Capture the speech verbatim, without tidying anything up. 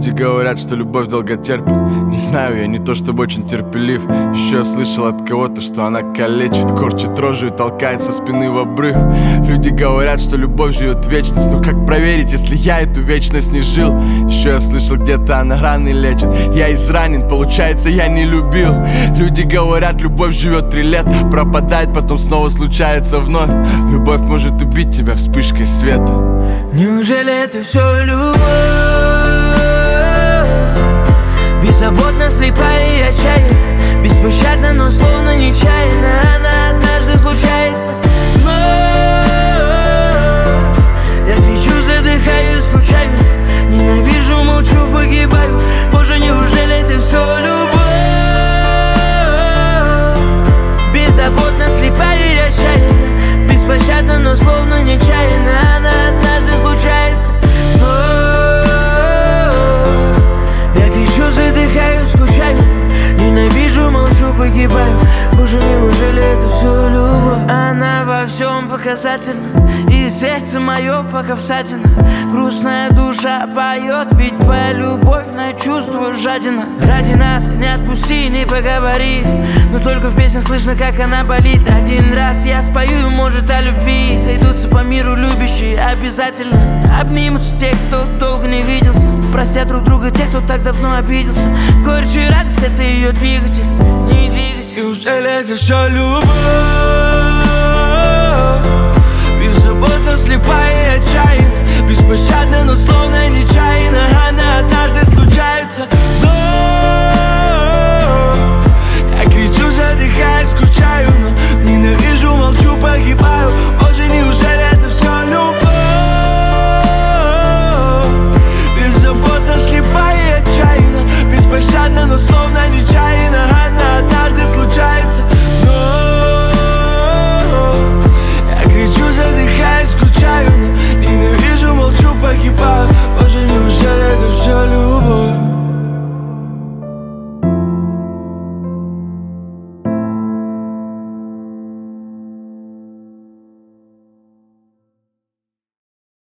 Люди говорят, что любовь долго терпит. Не знаю, я не то чтобы очень терпелив. Еще я слышал от кого-то, что она калечит, корчит рожу и толкает со спины в обрыв. Люди говорят, что любовь живет вечность. Но как проверить, если я эту вечность не жил? Еще я слышал, где-то она раны лечит. Я изранен, получается, я не любил. Люди говорят, любовь живет три лета, пропадает, потом снова случается вновь. Любовь может убить тебя вспышкой света. Неужели это все любовь? Беззаботно, слепая и отчаянна, беспощадна, но словно нечаянно. Она однажды случается вновь. Я кричу, задыхаюсь, скучаю, ненавижу, молчу, погибаю. Боже, неужели это все любовь? Беззаботно, слепая и отчаянна, беспощадна, но словно нечаянно. Она однажды случается вновь. Я кричу, задыхаюсь, скучаю, ненавижу, молчу, погибаю. Боже, неужели это все любовь? Она во всем показательна, и сердце мое пока всадина. Грустная душа поет, ведь твоя любовь на чувство жадина. Ради нас не отпусти, не поговори, но только в песне слышно, как она болит. Один раз я спою, может, о любви. Сойдутся по миру любящие, обязательно обнимутся те, кто долго не виделся. Простят друг друга те, кто так давно обиделся. Горечь и радость — это ее двигатель. Не двигайся. Неужели это все любовь? Беззаботно, слепая и отчаянна, беспощадна, но словно нечаянно. Она однажды случается вновь.